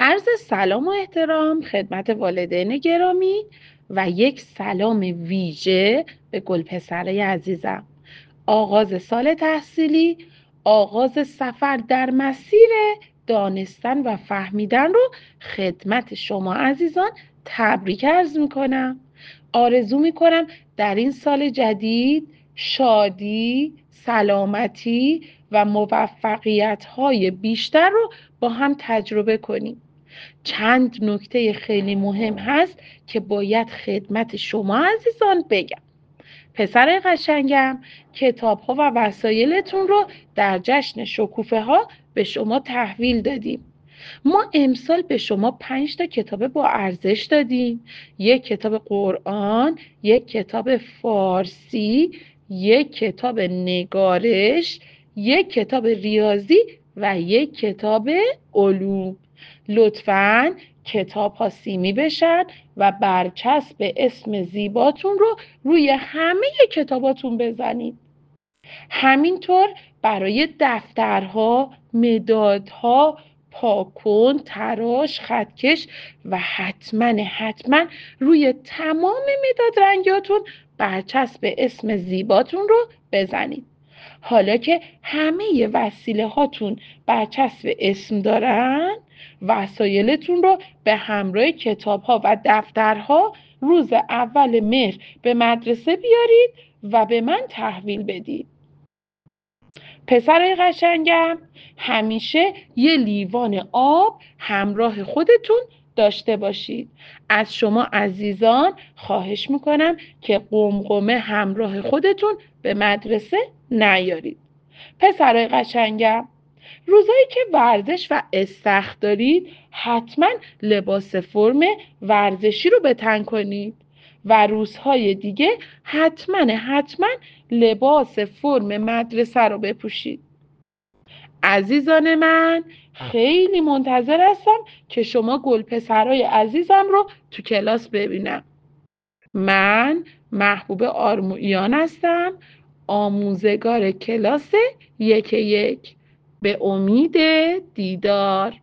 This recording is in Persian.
عرض سلام و احترام خدمت والدین گرامی و یک سلام ویژه به گلپسرای عزیزم. آغاز سال تحصیلی، آغاز سفر در مسیر دانستن و فهمیدن رو خدمت شما عزیزان تبریک عرض میکنم. آرزو میکنم در این سال جدید شادی، سلامتی و موفقیت‌های بیشتر رو با هم تجربه کنیم. چند نکته خیلی مهم هست که باید خدمت شما عزیزان بگم. پسر قشنگم، کتاب‌ها و وسایلتون رو در جشن شکوفه‌ها به شما تحویل دادیم. ما امسال به شما 5 تا کتاب با ارزش دادیم. یک کتاب قرآن، یک کتاب فارسی، یک کتاب نگارش، یک کتاب ریاضی و یک کتاب علوم. لطفاً کتاب ها سیمی بشن و برچسب اسم زیباتون رو روی همه کتاباتون بزنید. همینطور برای دفترها، مدادها، پاکن، تراش، خطکش و حتما روی تمام مداد رنگیاتون برچسب اسم زیباتون رو بزنید. حالا که همه وسیله هاتون برچسب اسم دارن، وسایلتون رو به همراه کتاب ها و دفترها روز اول مهر به مدرسه بیارید و به من تحویل بدید. پسرای قشنگم، همیشه یه لیوان آب همراه خودتون داشته باشید. از شما عزیزان خواهش میکنم که قمقمه همراه خودتون به مدرسه نیارید. پسرای قشنگم، روزایی که ورزش و استخر دارید حتما لباس فرم ورزشی رو به تن کنید و روزهای دیگه حتما لباس فرم مدرسه رو بپوشید. عزیزان من، خیلی منتظر هستم که شما گلپسرای عزیزم رو تو کلاس ببینم. من محبوب آرمویان هستم، آموزگار کلاس 1-1. به امید دیدار.